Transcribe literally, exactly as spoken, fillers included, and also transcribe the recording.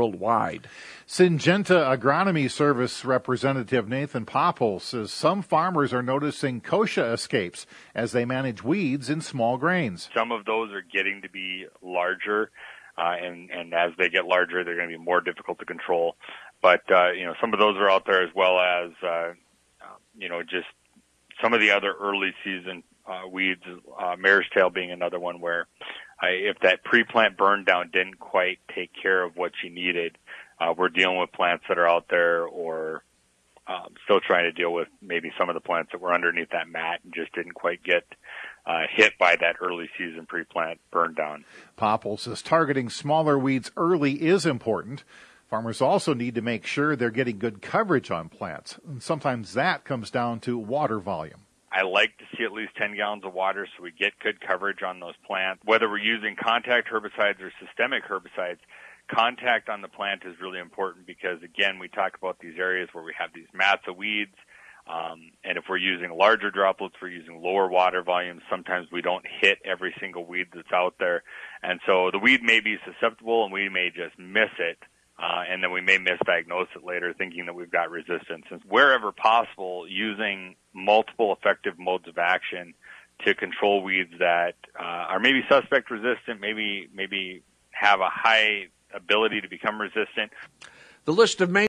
worldwide. Syngenta Agronomy Service Representative Nathan Popple says some farmers are noticing kochia escapes as they manage weeds in small grains. Some of those are getting to be larger, uh, and, and as they get larger, they're going to be more difficult to control. But, uh, you know, some of those are out there, as well as, uh, you know, just some of the other early season uh, weeds, uh, mare's tail being another one where uh, if that pre-plant burn down didn't quite take care of what you needed, uh, we're dealing with plants that are out there, or um, still trying to deal with maybe some of the plants that were underneath that mat and just didn't quite get uh, hit by that early season pre-plant burn down. Popple says targeting smaller weeds early is important. Farmers also need to make sure they're getting good coverage on plants, and sometimes that comes down to water volume. I like to see at least ten gallons of water so we get good coverage on those plants. Whether we're using contact herbicides or systemic herbicides, contact on the plant is really important because, again, we talk about these areas where we have these mats of weeds, um, and if we're using larger droplets, we're using lower water volumes. Sometimes we don't hit every single weed that's out there, and so the weed may be susceptible and we may just miss it. Uh, and then we may misdiagnose it later thinking that we've got resistance. And wherever possible, using multiple effective modes of action to control weeds that uh, are maybe suspect resistant, maybe maybe have a high ability to become resistant. The list of main